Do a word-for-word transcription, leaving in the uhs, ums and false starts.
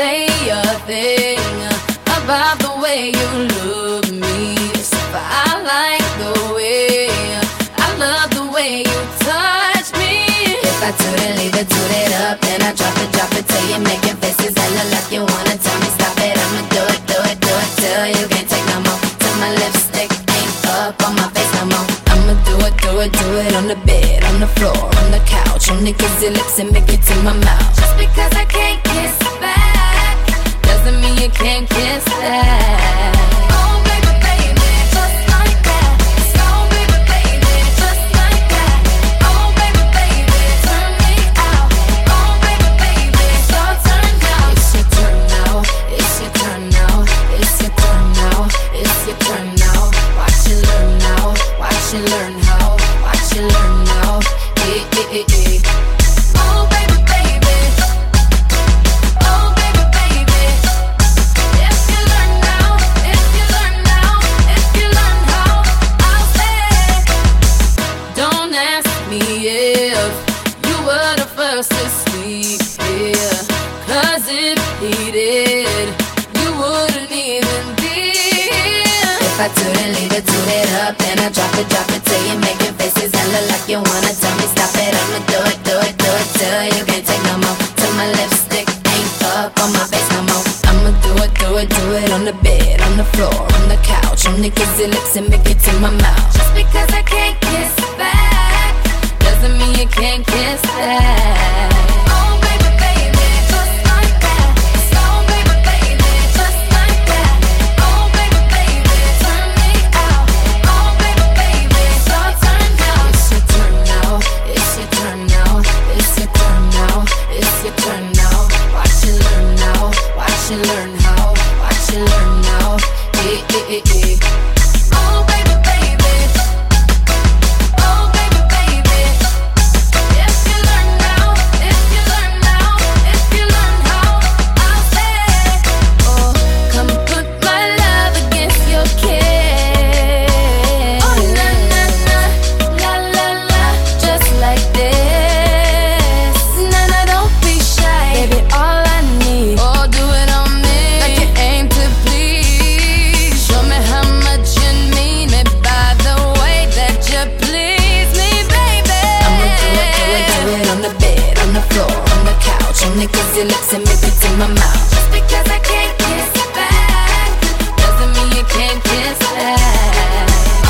say a thing about the way you look me. Except for I like the way, I love the way you touch me. If I toot it, leave it, toot it up, then I drop it, drop it till you make your faces hella like you wanna tell me stop it. I'ma do it, do it, do it till you can't take no more. Till my lipstick ain't up on my face no more. I'ma do it, do it, do it on the bed, on the floor, on the couch, on the kissy lips and make it to my mouth. Just because I can't kiss back doesn't mean you can't kiss that. Oh baby, baby, just like that. So baby, baby, just like that. Oh baby, baby, turn me out. Oh baby, baby, it's your turn now. It's your turn now. It's your turn now. It's your turn now. It's your turn now. Watch you learn now. Watch you learn how. Watch you learn now. Eh, eh, eh, eh. Oh baby, baby. Oh baby, baby. If you learn now, if you learn now, if you learn how, I'll say. Don't ask me if you were the first to sleep here, 'cause if he did, you wouldn't even be here. If I toot it, leave it, toot it up, then I drop it, drop it till you make your faces hella like you wanna tell me stop it. I'ma do it, do it, do it till you can't take no more. Till my lipstick ain't up on my face no more. I'ma do it, do it, do it on the bed, on the floor, on the couch, on the kissy lips and make it to my mouth. Just because I can't kiss back doesn't mean you can't kiss that. Oh baby, baby, just like that. So baby, baby, just like that. Oh baby, baby, turn me out. Oh baby, baby, it's your turn now. It's your turn now. It's your turn now. It's your turn now. It's your turn now. Watch you learn now. Watch you learn how. Watch you learn now. Eh, eh, eh, eh. Oh baby, baby. Oh baby, baby. If you learn now, if you learn now, if you learn how, I'll say. Oh, come put my love against your kiss. Oh na na na, la la la, just like this. Na na, don't be shy, baby. All I need, oh do it on me, like you aim to please. Show me how much you need me by the way that you please me, baby. I'ma do it, do it, do it on the bed, on the floor, on the couch, on the kissy lips and make it to my mouth. Just because I can't kiss back doesn't mean you can't kiss that.